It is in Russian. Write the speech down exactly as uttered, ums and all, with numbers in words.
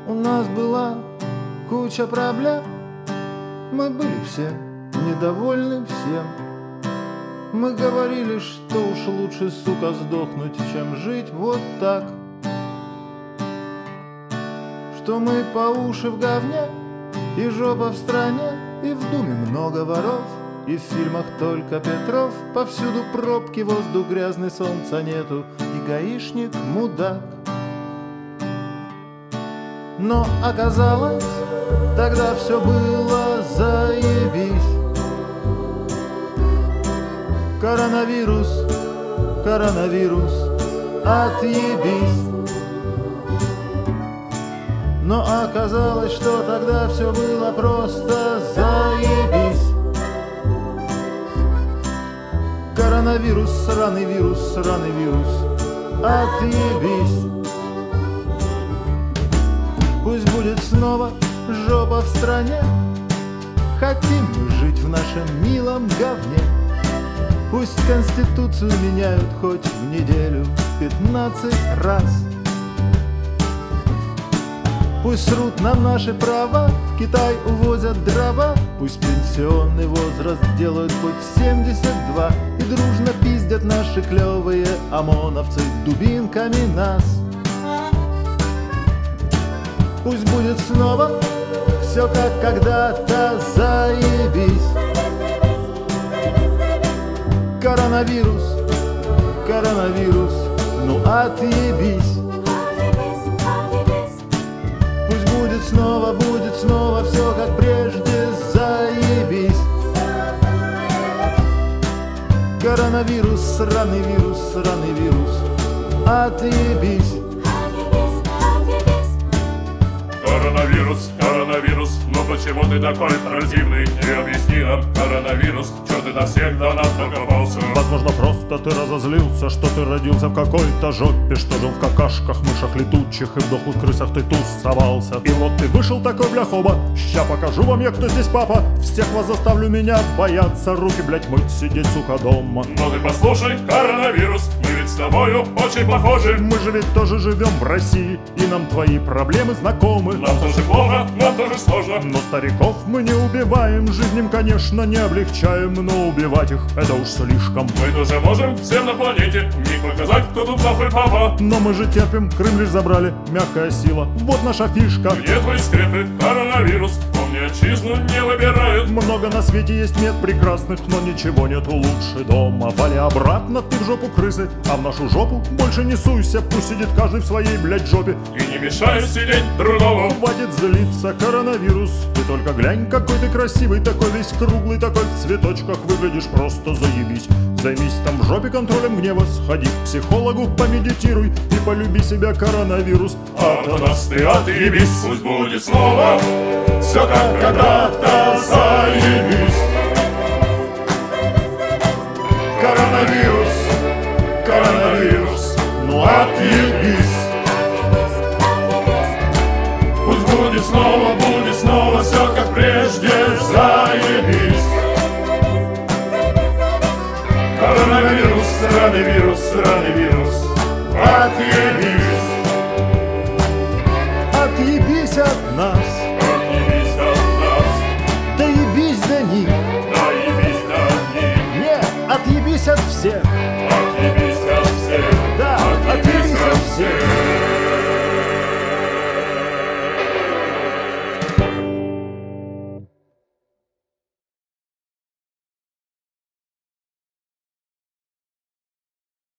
У нас была куча проблем, мы были все недовольны всем. Мы говорили, что уж лучше, сука, сдохнуть, чем жить вот так. Что мы по уши в говне, и жопа в стране, и в думе много воров, и в фильмах только Петров. Повсюду пробки, воздух грязный, солнца нету, и гаишник мудак. Но оказалось, тогда все было заебись. Коронавирус, коронавирус, отъебись. Но оказалось, что тогда все было просто заебись. Коронавирус, сраный вирус, сраный вирус, отъебись. Пусть будет снова жопа в стране, хотим мы жить в нашем милом говне. Пусть Конституцию меняют хоть в неделю пятнадцать раз. Пусть срут нам наши права, в Китай увозят дрова. Пусть пенсионный возраст делают хоть семьдесят два. И дружно пиздят наши клевые ОМОНовцы дубинками нас. Пусть будет снова все как когда-то, заебись. Коронавирус, коронавирус, ну отъебись. Пусть будет снова, будет снова все как прежде, заебись. Коронавирус, сраный вирус, сраный вирус, отъебись. Коронавирус, коронавирус, ну почему ты такой противный? Не объясни нам, коронавирус, чё ты навсегда нам докопался? Возможно, просто ты разозлился, что ты родился в какой-то жопе, что жил в какашках, мышах летучих и в дохлых крысах ты тусовался. И вот ты вышел такой, бля, хоба, ща покажу вам я, кто здесь папа. Всех вас заставлю меня бояться, руки, блять, мыть, сидеть, сука, дома. Ну ты послушай, коронавирус, мы ведь с тобою очень похожи. Мы же ведь тоже живем в России, и нам твои проблемы знакомы. Нам тоже плохо, нам тоже сложно. Но стариков мы не убиваем, жизнь им, конечно, не облегчаем, но убивать их — это уж слишком. Мы тоже можем всем на планете не показать, кто тут плохой папа. Но мы же терпим, Крым лишь забрали, мягкая сила, вот наша фишка. Где твои скрепы, коронавирус, помни, отчизну не выбирают. Много на свете есть мест прекрасных, но ничего нету лучше дома. Вали обратно ты в жопу крысы, а в нашу жопу больше не суйся. Пусть сидит каждый в своей, блядь, жопе и не мешай сидеть другому. Хватит злиться, коронавирус, ты только глянь, какой ты красивый, такой весь круглый, такой в цветочках, выглядишь просто заебись. Займись там в жопе контролем гнева, сходи к психологу, помедитируй и полюби себя, коронавирус. А от нас ты отъебись, пусть будет снова все как когда-то, заебись. Коронавирус, коронавирус, ну отъебись. Пусть будет снова, будет снова все как прежде, заебись. Коронавирус, сраный вирус, сраный вирус, отъебись. Отъебись от нас, отъебись от нас, доебись до них, доебись до них. не, отъебись от всех.